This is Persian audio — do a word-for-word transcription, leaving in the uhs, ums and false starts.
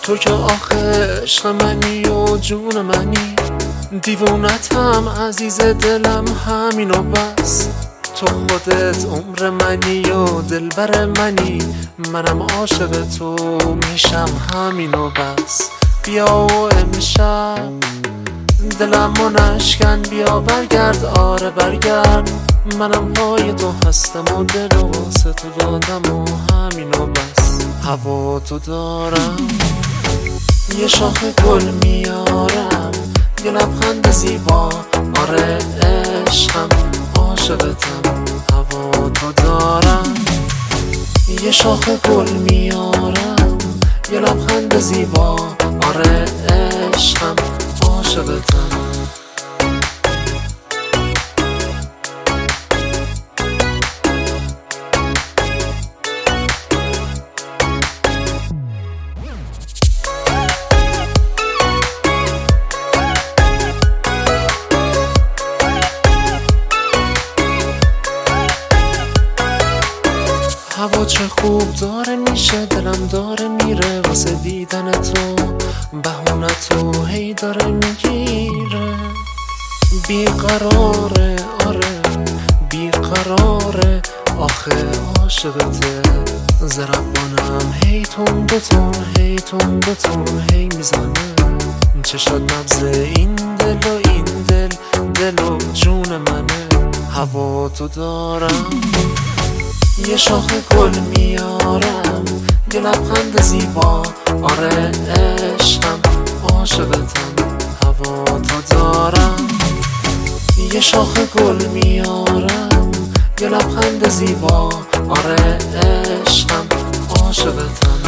تو که آخه عشق منی و جون منی، دیوونتم عزیز دلم همین و بس. تو خودت عمر منی و دلبر منی، منم عاشق تو میشم همین و بس. بیا و امشب دلمو نشکن، بیا برگرد آره برگرد، منم پای تو هستم و دل و واسه تو دادم و همین و بس. هوا تو دارم، یه شاخ گل میارم، یه لبخند زیبا آره عشقم عاشقتم. هوا تو دارم، یه شاخ گل میارم، یه لبخند زیبا آره عشقم عاشقتم. هوا چه خوب داره میشه، دلم داره میره واسه دیدن تو، بهونه تو هی داره میگیره. بیقراره آره بیقراره، آخه عاشقته. زربانم هی تون دوتون هی تون دوتون هی میزنه، چشات نبض این دل و این دل دل و جون منه. هوا تو دارم، یه شاخ گل میارم، یه لبخند زیبا آره عشقم عاشقتم. هوا تو دارم، یه شاخ گل میارم، یه لبخند زیبا آره عشقم عاشقتم.